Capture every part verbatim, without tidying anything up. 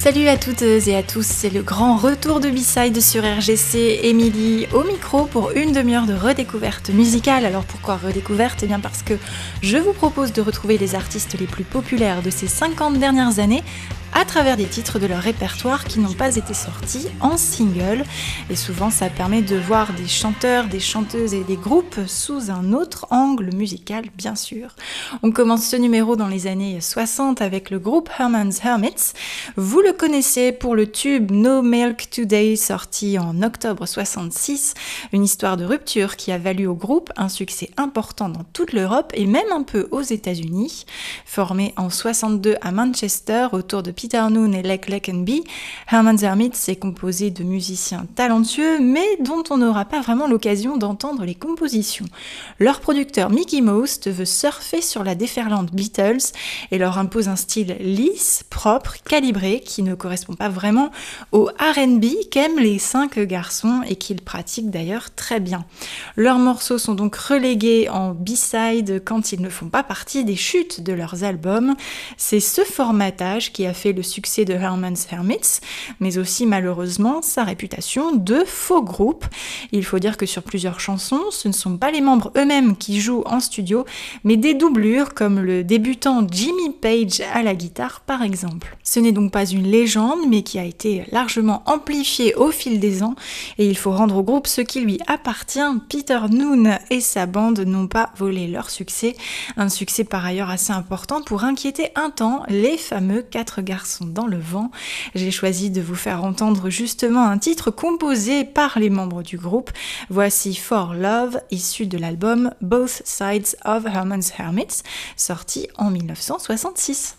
Salut à toutes et à tous, c'est le grand retour de B-Side sur R G C, Émilie au micro pour une demi-heure de redécouverte musicale. Alors pourquoi redécouverte ? Eh bien parce que je vous propose de retrouver les artistes les plus populaires de ces cinquante dernières années à travers des titres de leur répertoire qui n'ont pas été sortis en single. Et souvent ça permet de voir des chanteurs, des chanteuses et des groupes sous un autre angle musical bien sûr. On commence ce numéro dans les années soixante avec le groupe Herman's Hermits. Vous le connaissez pour le tube No Milk Today sorti en octobre soixante-six, une histoire de rupture qui a valu au groupe un succès important dans toute l'Europe et même un peu aux États-Unis. Formé en soixante-deux à Manchester autour de Peter Noone et Lech Leckenby, Herman's Hermits est composé de musiciens talentueux mais dont on n'aura pas vraiment l'occasion d'entendre les compositions. Leur producteur Mickey Most veut surfer sur la déferlante Beatles et leur impose un style lisse, propre, calibré qui ne correspond pas vraiment au R and B qu'aiment les cinq garçons et qu'ils pratiquent d'ailleurs très bien. Leurs morceaux sont donc relégués en B-side quand ils ne font pas partie des chutes de leurs albums. C'est ce formatage qui a fait le succès de Herman's Hermits, mais aussi malheureusement sa réputation de faux groupe. Il faut dire que sur plusieurs chansons, ce ne sont pas les membres eux-mêmes qui jouent en studio, mais des doublures comme le débutant Jimmy Page à la guitare par exemple. Ce n'est donc pas une légende, mais qui a été largement amplifiée au fil des ans, et il faut rendre au groupe ce qui lui appartient. Peter Noone et sa bande n'ont pas volé leur succès, un succès par ailleurs assez important pour inquiéter un temps les fameux quatre garçons dans le vent. J'ai choisi de vous faire entendre justement un titre composé par les membres du groupe. Voici For Love, issu de l'album Both Sides of Herman's Hermits, sorti en mille neuf cent soixante-six.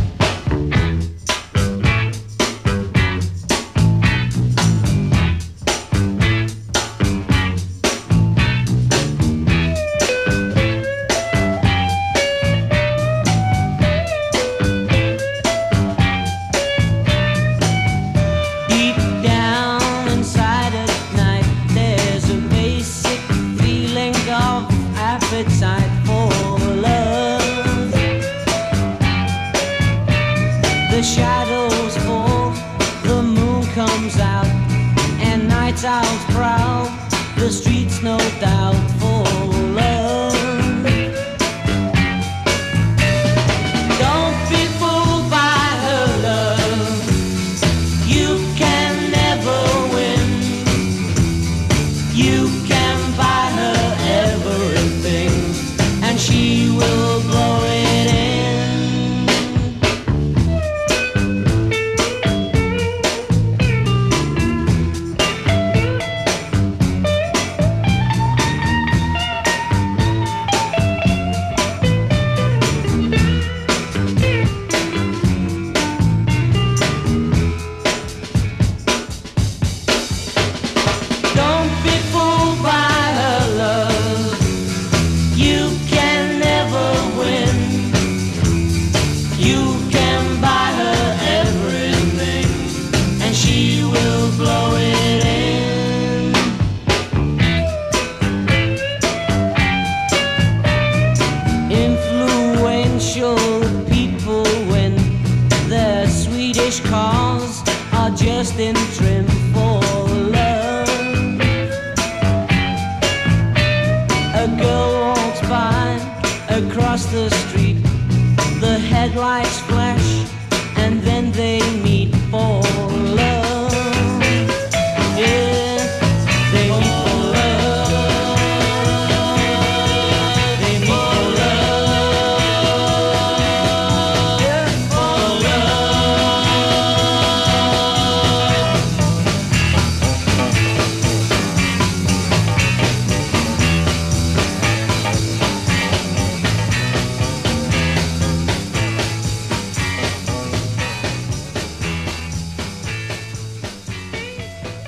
Owls proud, the streets no doubt for love. Don't be fooled by her love. You can never win. You can buy her everything, and she will blow it in. Cars are just in trim for love. A girl walks by across the street. The headlights flash and then they meet for love. Yeah, they meet for love. They meet for love. Yeah, for love.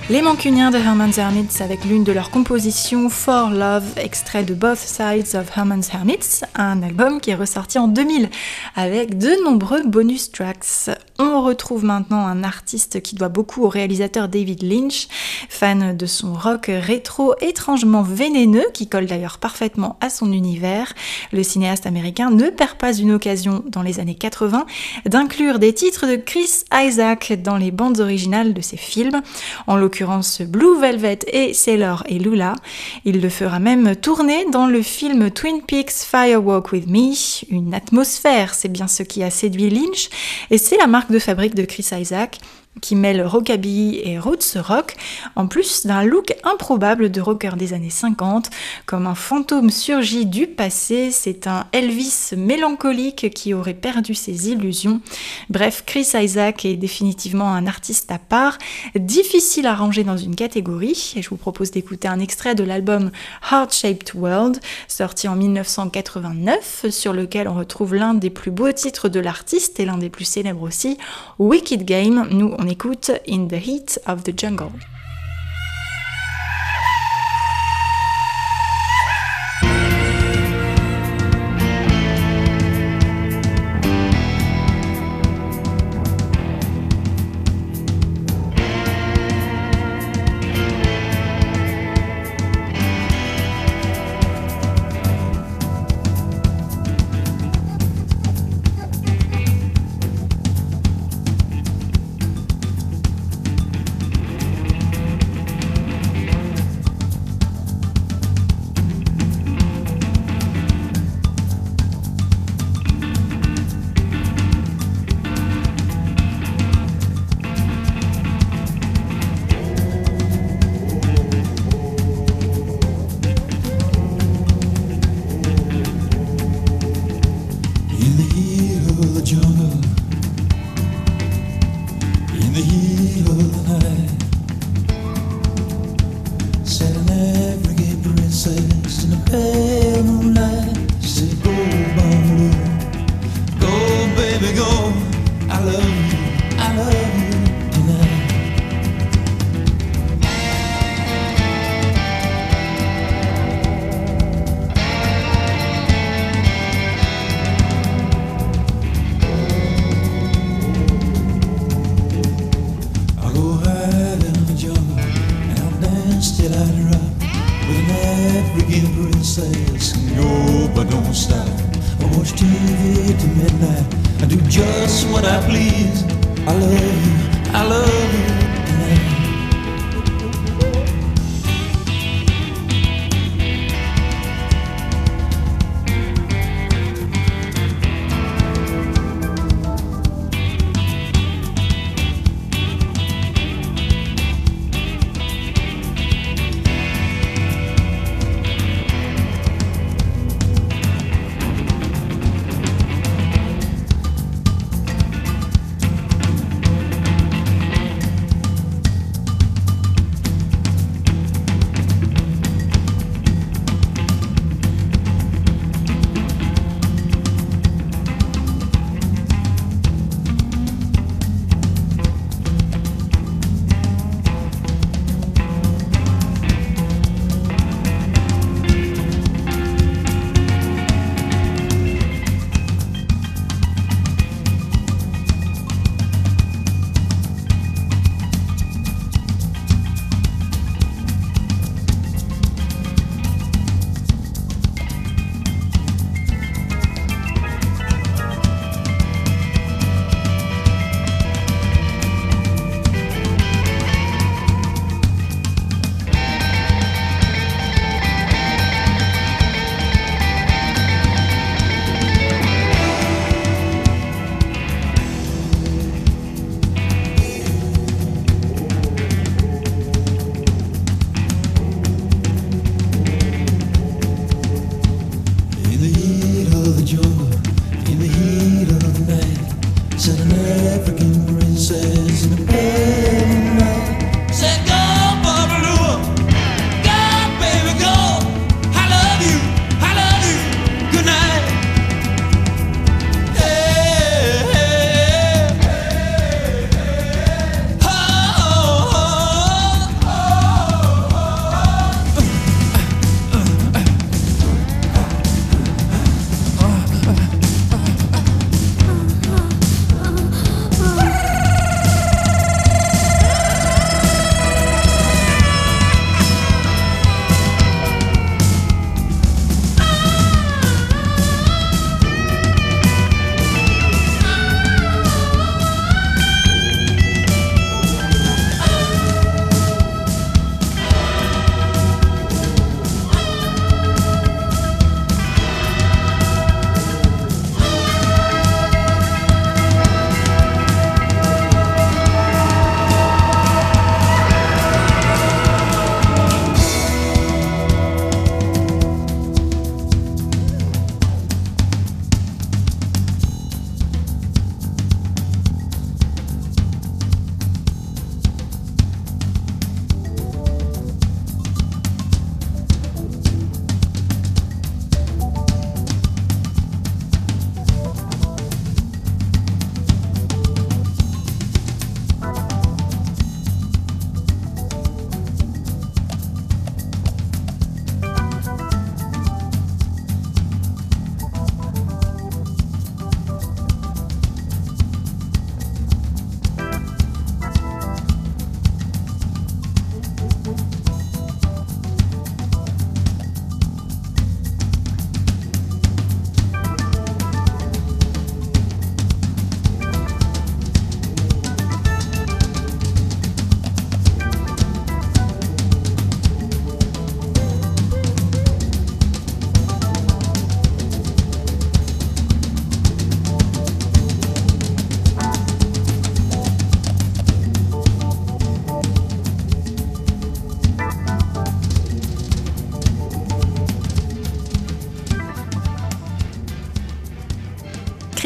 Les Mancuniens de Herman's Hermits avec l'une de leurs compositions For Love, extrait de Both Sides of Herman's Hermits, un album qui est ressorti en deux mille avec de nombreux bonus tracks. On retrouve maintenant un artiste qui doit beaucoup au réalisateur David Lynch, fan de son rock rétro étrangement vénéneux qui colle d'ailleurs parfaitement à son univers. Le cinéaste américain ne perd pas une occasion dans les années quatre-vingts d'inclure des titres de Chris Isaak dans les bandes originales de ses films, en l'occurrence Blue Velvet et Sailor et Lula. Il le fera même tourner dans le film Twin Peaks Fire Walk With Me. Une atmosphère, c'est bien ce qui a séduit Lynch, et c'est la marque de fabrique de Chris Isaak, qui mêle rockabilly et roots rock, en plus d'un look improbable de rocker des années cinquante, comme un fantôme surgi du passé. C'est un Elvis mélancolique qui aurait perdu ses illusions. Bref, Chris Isaak est définitivement un artiste à part, difficile à ranger dans une catégorie, et je vous propose d'écouter un extrait de l'album Heart Shaped World, sorti en dix-neuf cent quatre-vingt-neuf, sur lequel on retrouve l'un des plus beaux titres de l'artiste et l'un des plus célèbres aussi, Wicked Game. Nous, on écoute In the Heat of the Jungle.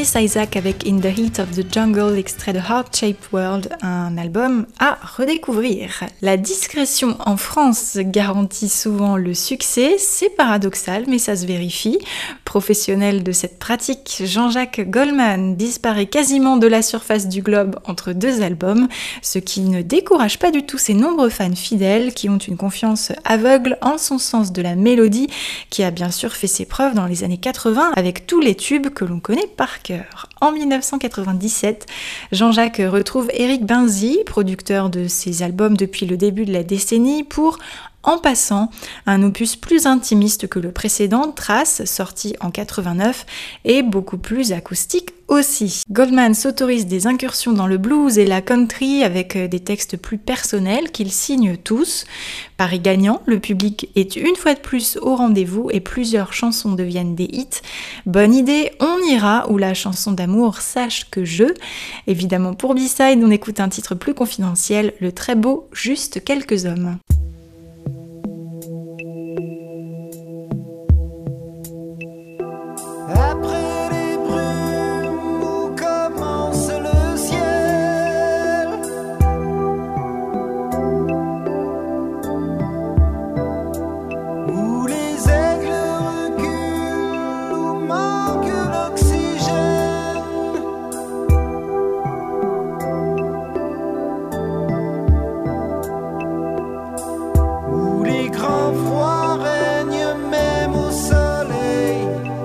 Chris Isaak avec In the Heat of the Jungle, extrait de Heart Shaped World, un album à redécouvrir. La discrétion en France garantit souvent le succès, c'est paradoxal mais ça se vérifie. Professionnel de cette pratique, Jean-Jacques Goldman disparaît quasiment de la surface du globe entre deux albums, ce qui ne décourage pas du tout ses nombreux fans fidèles qui ont une confiance aveugle en son sens de la mélodie qui a bien sûr fait ses preuves dans les années quatre-vingts avec tous les tubes que l'on connaît par cœur. En dix-neuf cent quatre-vingt-dix-sept, Jean-Jacques retrouve Eric Benzi, producteur de ses albums depuis le début de la décennie, pour En passant, un opus plus intimiste que le précédent, Trace, sorti en quatre-vingt-neuf, et beaucoup plus acoustique aussi. Goldman s'autorise des incursions dans le blues et la country avec des textes plus personnels qu'il signe tous. Pari gagnant, le public est une fois de plus au rendez-vous et plusieurs chansons deviennent des hits. Bonne idée, on ira où la chanson d'amour sache que je. Évidemment pour B-Side, on écoute un titre plus confidentiel, le très beau Juste quelques hommes. Après les brumes où commence le ciel, où les aigles reculent, où manque l'oxygène, où les grands froids règnent même au soleil.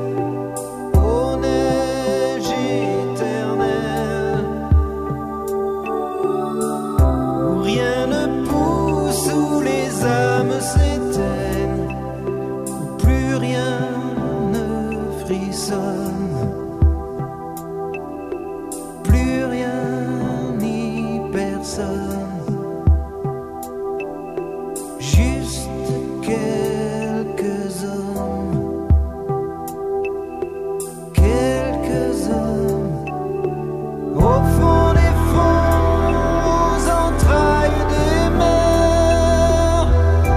Rien ne pousse, où les âmes s'éteignent, où plus rien ne frissonne, plus rien ni personne, juste quelques hommes, quelques hommes, au fond des fonds, aux entrailles des mers,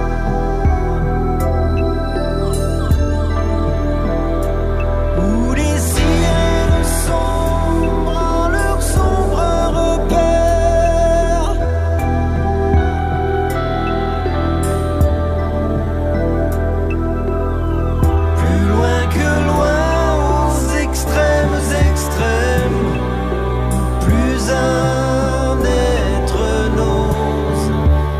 où les sirènes sombrent en leur sombre repère, plus loin que loin, aux extrêmes extrêmes, plus un être n'ose,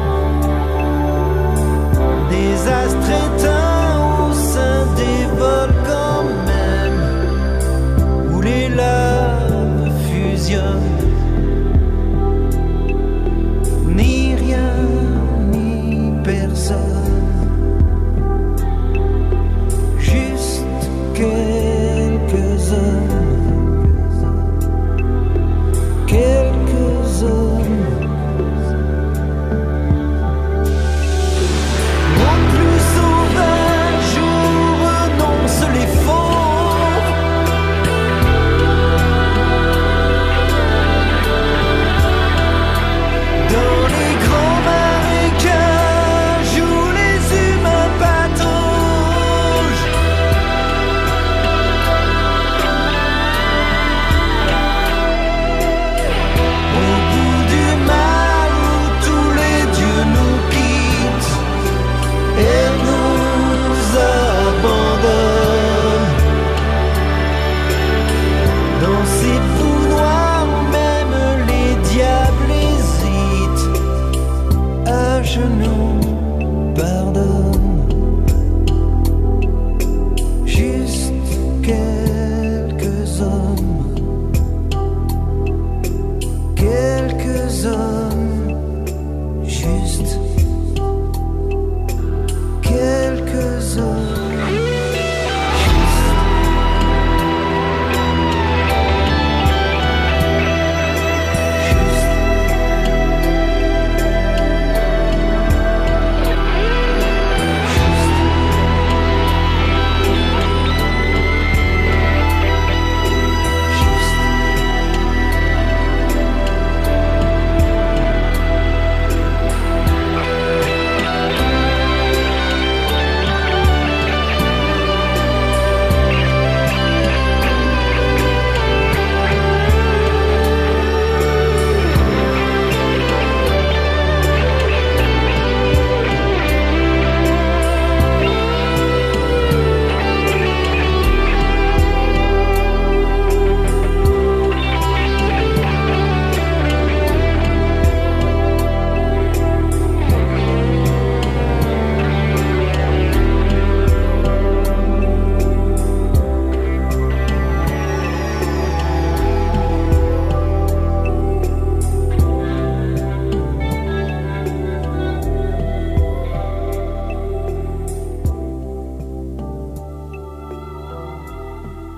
des astres éteints au sein des volcans même, où les laves fusionnent, ni rien ni personne, juste quelques hommes, quelques hommes, au plus sauvage où renoncent les fauves, dans les grands marécages où les humains pataugent, au bout du mal où tous les dieux nous quittent et nous abandonnent, dans ces trous noirs où même les diables hésitent, à genoux pardonnent, juste quelques hommes, quelques hommes, juste quelques hommes, juste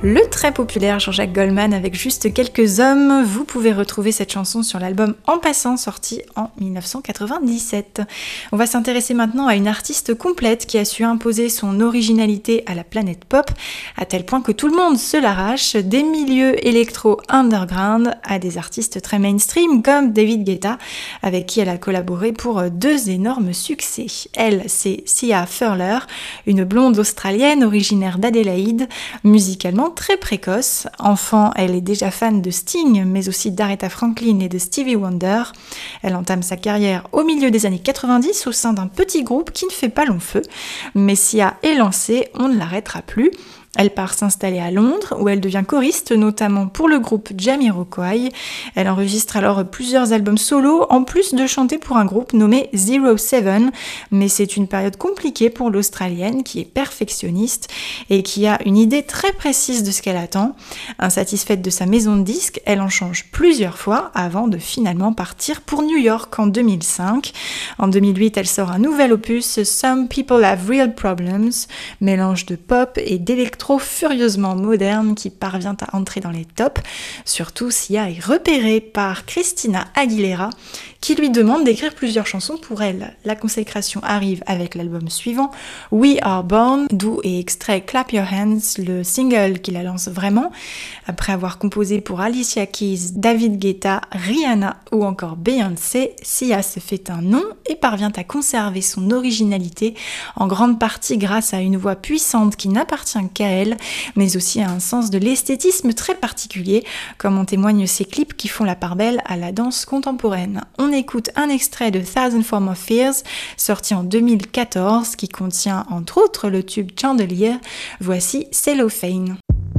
Le très populaire Jean-Jacques Goldman avec Juste quelques hommes. Vous pouvez retrouver cette chanson sur l'album En passant, sorti en dix-neuf cent quatre-vingt-dix-sept. On va s'intéresser maintenant à une artiste complète qui a su imposer son originalité à la planète pop, à tel point que tout le monde se l'arrache, des milieux électro underground à des artistes très mainstream comme David Guetta, avec qui elle a collaboré pour deux énormes succès. Elle, c'est Sia Furler, une blonde australienne originaire d'Adélaïde, musicalement très précoce. Enfant, elle est déjà fan de Sting, mais aussi d'Aretha Franklin et de Stevie Wonder. Elle entame sa carrière au milieu des années quatre-vingt-dix au sein d'un petit groupe qui ne fait pas long feu. Mais Sia est lancée, on ne l'arrêtera plus. Elle part s'installer à Londres où elle devient choriste, notamment pour le groupe Jamiroquai. Elle enregistre alors plusieurs albums solo, en plus de chanter pour un groupe nommé Zero Seven. Mais c'est une période compliquée pour l'Australienne qui est perfectionniste et qui a une idée très précise de ce qu'elle attend. Insatisfaite de sa maison de disques, elle en change plusieurs fois avant de finalement partir pour New York en deux mille cinq. En deux mille huit, elle sort un nouvel opus, Some People Have Real Problems, mélange de pop et d'électro furieusement moderne qui parvient à entrer dans les tops, surtout Sia est repérée par Christina Aguilera qui lui demande d'écrire plusieurs chansons pour elle. La consécration arrive avec l'album suivant, We Are Born, d'où est extrait Clap Your Hands, le single qui la lance vraiment. Après avoir composé pour Alicia Keys, David Guetta, Rihanna ou encore Beyoncé, Sia se fait un nom et parvient à conserver son originalité, en grande partie grâce à une voix puissante qui n'appartient qu'à elle, mais aussi à un sens de l'esthétisme très particulier, comme en témoignent ces clips qui font la part belle à la danse contemporaine. On écoute un extrait de Thousand Forms of Fears, sorti en deux mille quatorze, qui contient entre autres le tube Chandelier. Voici Cellophane.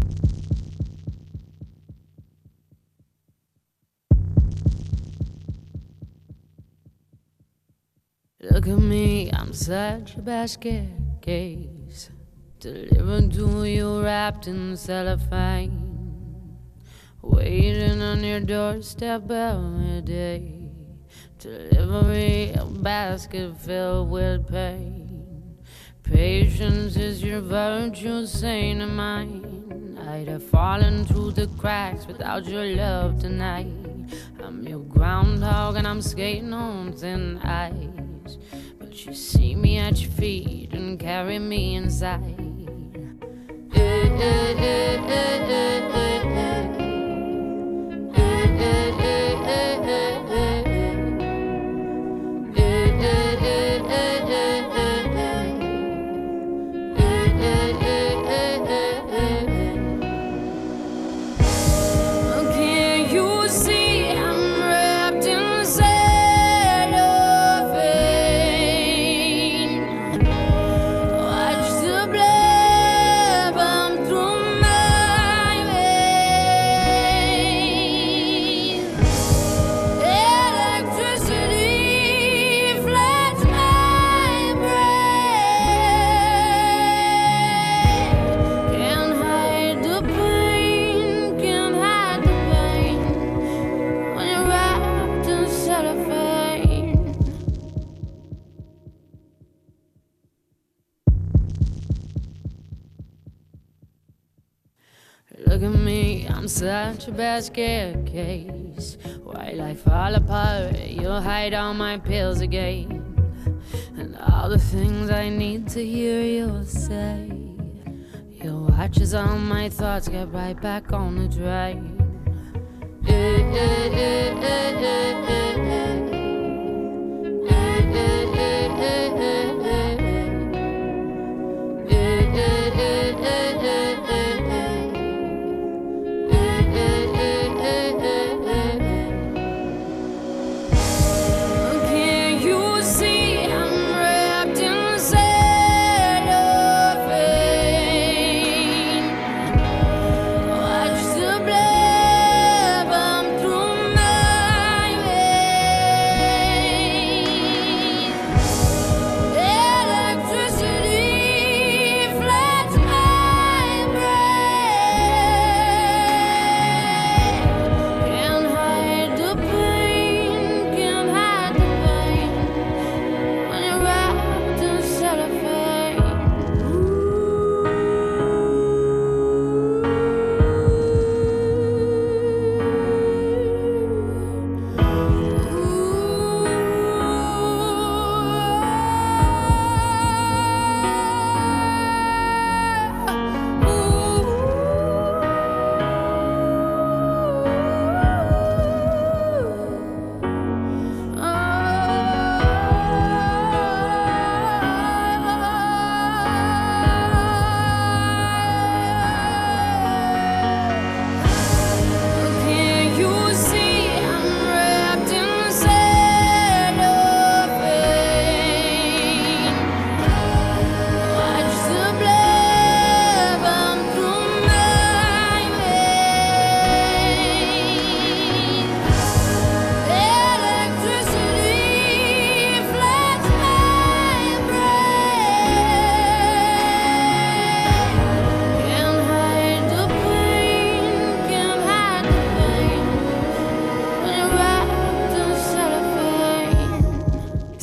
Look at me, I'm such a basket case, delivered to you wrapped in cellophane, waiting on your doorstep every day. Delivery, a basket filled with pain. Patience is your virtue, saint of mine. I'd have fallen through the cracks without your love tonight. I'm your groundhog and I'm skating on thin ice, but you see me at your feet and carry me inside. Eh, eh, eh, eh, eh, eh, eh. Eh, eh, eh, eh, eh, eh. Look at me, I'm such a basket case. While I fall apart, you'll hide all my pills again, and all the things I need to hear you'll say. Your watch as all my thoughts get right back on the train. Eh, eh, eh, eh, eh, eh, eh. Eh, eh, eh, eh, eh, eh. Eh, eh, eh, eh, eh, eh. Watch the blood bomb through my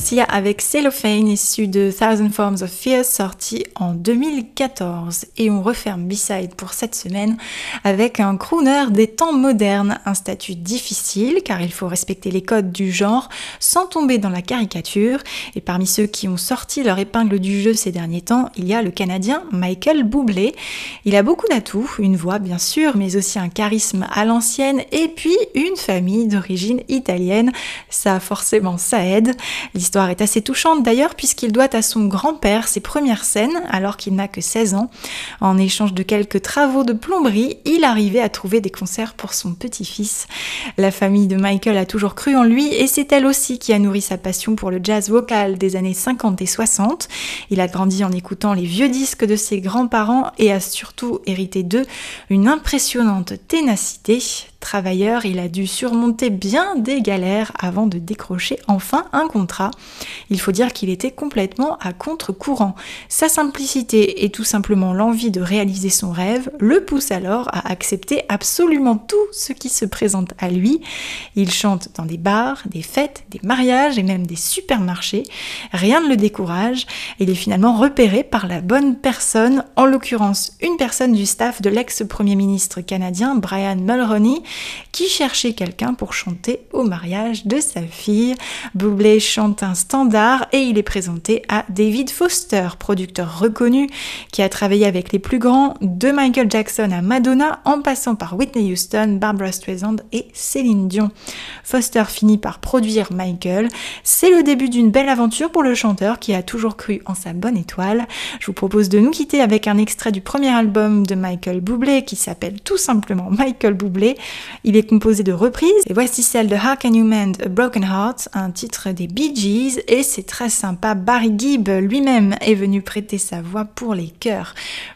Sia avec Cellophane, issu de Thousand Forms of Fear, sorti en deux mille quatorze. Et on referme B-Side pour cette semaine avec un crooner des temps modernes, un statut difficile car il faut respecter les codes du genre sans tomber dans la caricature. Et parmi ceux qui ont sorti leur épingle du jeu ces derniers temps, il y a le Canadien Michael Bublé. Il a beaucoup d'atouts, une voix bien sûr, mais aussi un charisme à l'ancienne et puis une famille d'origine italienne. Ça forcément ça aide. L'histoire est assez touchante d'ailleurs puisqu'il doit à son grand-père ses premières scènes alors qu'il n'a que seize ans. En échange de quelques travaux de plomberie, il arrivait à trouver des concerts pour son petit-fils. La famille de Michael a toujours cru en lui et c'est elle aussi qui a nourri sa passion pour le jazz vocal des années cinquante et soixante. Il a grandi en écoutant les vieux disques de ses grands-parents et a surtout hérité d'eux une impressionnante ténacité. Travailleur, il a dû surmonter bien des galères avant de décrocher enfin un contrat. Il faut dire qu'il était complètement à contre-courant. Sa simplicité et tout simplement l'envie de réaliser son rêve le poussent alors à accepter absolument tout ce qui se présente à lui. Il chante dans des bars, des fêtes, des mariages et même des supermarchés. Rien ne le décourage. Il est finalement repéré par la bonne personne, en l'occurrence une personne du staff de l'ex-premier ministre canadien Brian Mulroney, qui cherchait quelqu'un pour chanter au mariage de sa fille. Bublé chante un standard et il est présenté à David Foster, producteur reconnu qui a travaillé avec les plus grands, de Michael Jackson à Madonna, en passant par Whitney Houston, Barbra Streisand et Céline Dion. Foster finit par produire Michael. C'est le début d'une belle aventure pour le chanteur qui a toujours cru en sa bonne étoile. Je vous propose de nous quitter avec un extrait du premier album de Michael Bublé qui s'appelle tout simplement Michael Bublé. Il est composé de reprises et voici celle de How Can You Mend a Broken Heart, un titre des Bee Gees, et c'est très sympa. Barry Gibb lui-même est venu prêter sa voix pour les chœurs.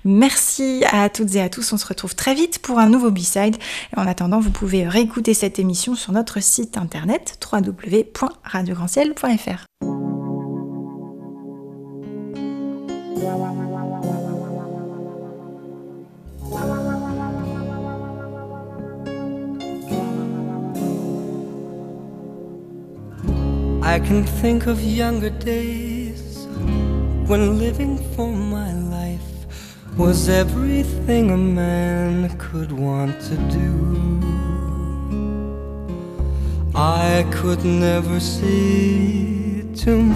Merci à toutes et à tous, on se retrouve très vite pour un nouveau B-Side. Et en attendant, vous pouvez réécouter cette émission sur notre site internet w w w point radio grand ciel point f r. I can think of younger days when living for my life was everything a man could want to do. I could never see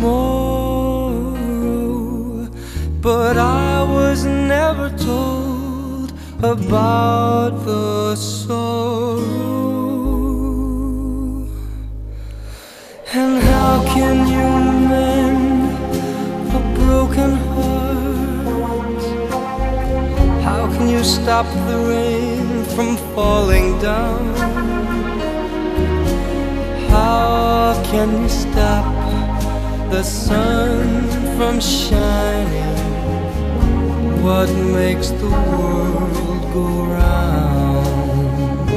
tomorrow, but I was never told about the sorrow. And how can you mend a broken heart? How can you stop the rain from falling down? How can you stop the sun from shining? What makes the world go round?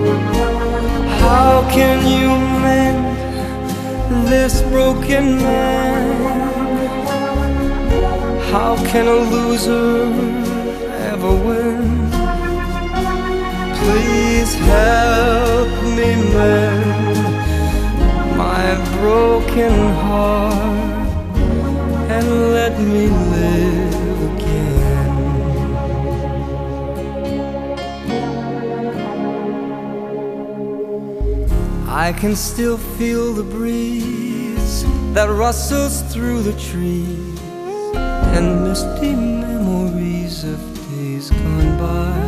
How can you mend this broken man? How can a loser ever win? Please help me mend my broken heart and let me live again. I can still feel the breeze that rustles through the trees and misty memories of days gone by.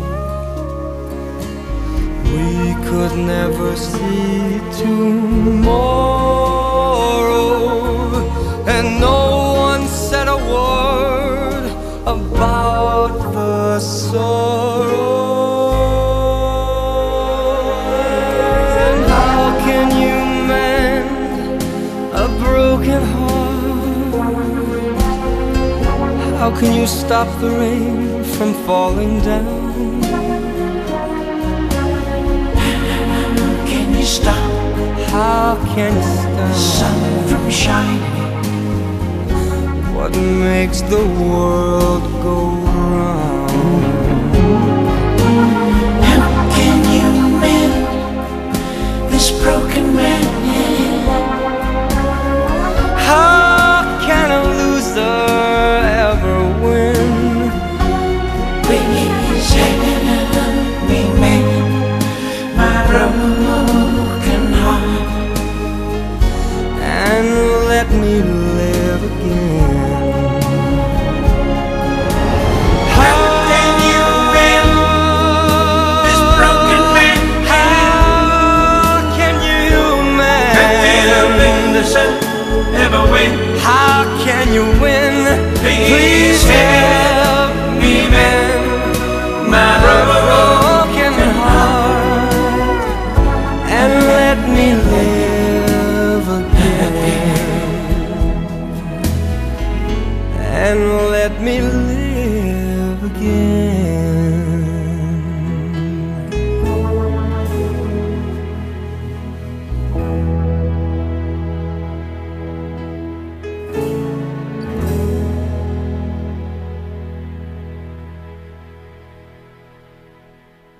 We could never see tomorrow, and no one said a word about the sorrow. And how can you mend a broken heart? How can you stop the rain from falling down? Stop. How can you stop sun from shining? What makes the world go round? How can you mend this broken man? listen, ever win? How can you win? Please, Please hear